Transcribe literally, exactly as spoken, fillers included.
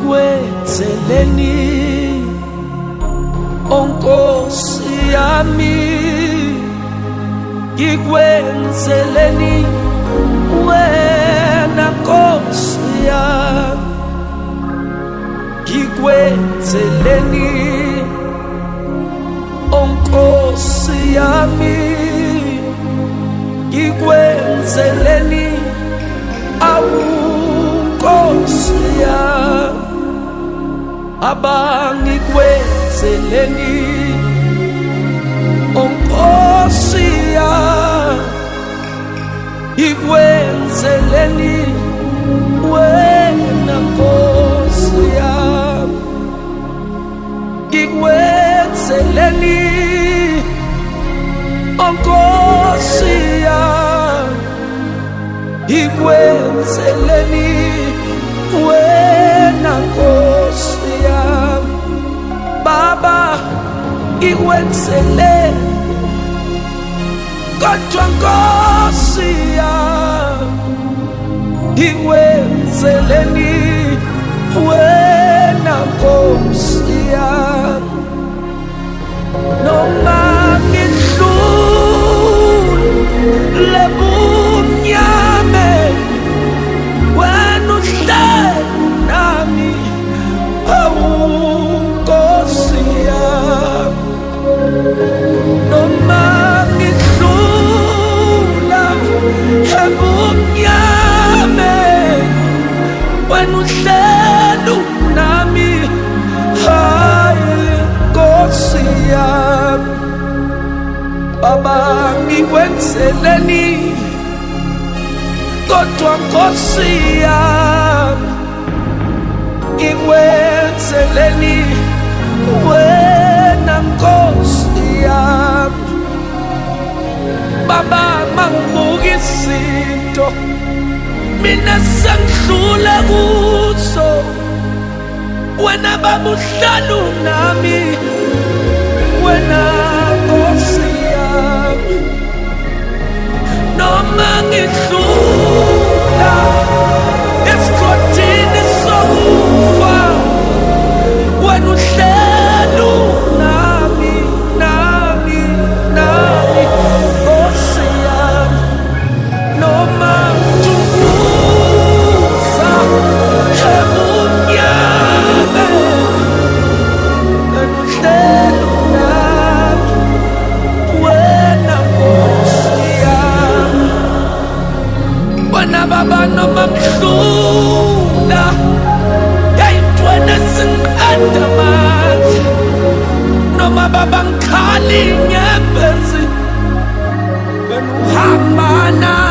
ngikwenzeleni onkosi yami, ngikwenzeleni wena nkosi yami, ngikwenzeleni onkosi yami, ngikwenzeleni awu nkosi yami, abangikwenzeleni onkosi yami, ngikwenzeleni wena nkosi yami, ngikwenzeleni onkosi yami, ngikwenzeleni wena nkosi yami, Baba ngikwenzeleni kodwa nkosi yami, ngikwenzeleni wena nkosi yami, noma ngidlule bumnyame wena uhleli nami, awu nkosi yami, noma ngidlula ebumnyame wena uhleli nami, hayi nkosi yami, Baba ngikwenzeleni kodwa nkosi yami, ngikwenzeleni wena nkosi yami, Baba mangibuka izinto mina sengidlule kuzo, wena Baba uhlala nami, wena nkosi yami, noma ngidlula esikhathini sokufa wena uhleli nami, nami, nami nkosi yami, noma ngithukuza ebumnyame wena uhleli nami, wena nkosi yami, wena Baba noma ngidlula yayintwena sinqanda manje, noma Baba ngikhali nyembezi wena uhamba nami.